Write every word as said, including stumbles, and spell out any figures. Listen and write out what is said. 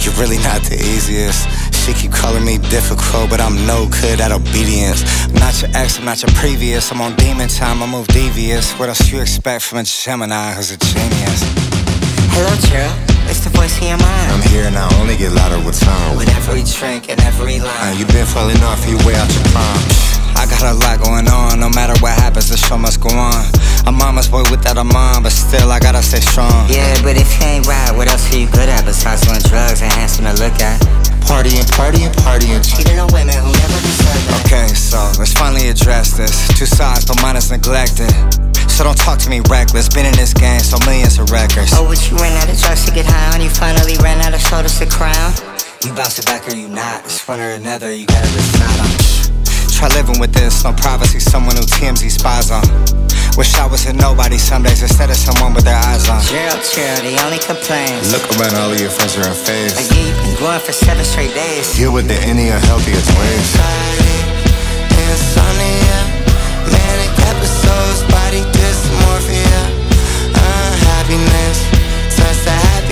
You're really not the easiest. She keep calling me difficult, but I'm no good at obedience. I'm not your ex, I'm not your previous. I'm on demon time, I move devious. What else you expect from a Gemini who's a genius? Hello, Gerald. It's the voice in your mind. I'm here and I only get louder with time. With every drink and every line. You been falling off, you way out your prime. I got a lot going on, no matter what happens, the show must go on. I'm mama's boy without a mom, but still I gotta stay strong. Yeah, but if you ain't right, what else are you good at besides doing drugs and handsome to look at? Partying, partying, partying, cheating on women who never deserve that. Okay, so let's finally address this. Two sides, but mine is neglected. So don't talk to me reckless. Been in this game, so millions of records. Oh, but you ran out of drugs to get high on. You finally ran out of shoulders to crown. You bounce it back or you not. It's one or another, you gotta decide on. Try living with this, no privacy, someone who T M Z spies on. Wish I was a nobody some days instead of someone with their eyes on. Gerald, Gerald, the only complaints. Look around, all of your friends are in phase. Like, yeah, you've been going for seven straight days. You with the any unhealthiest ways. Insomnia, manic episodes, body dysmorphia, unhappiness, turns to happiness.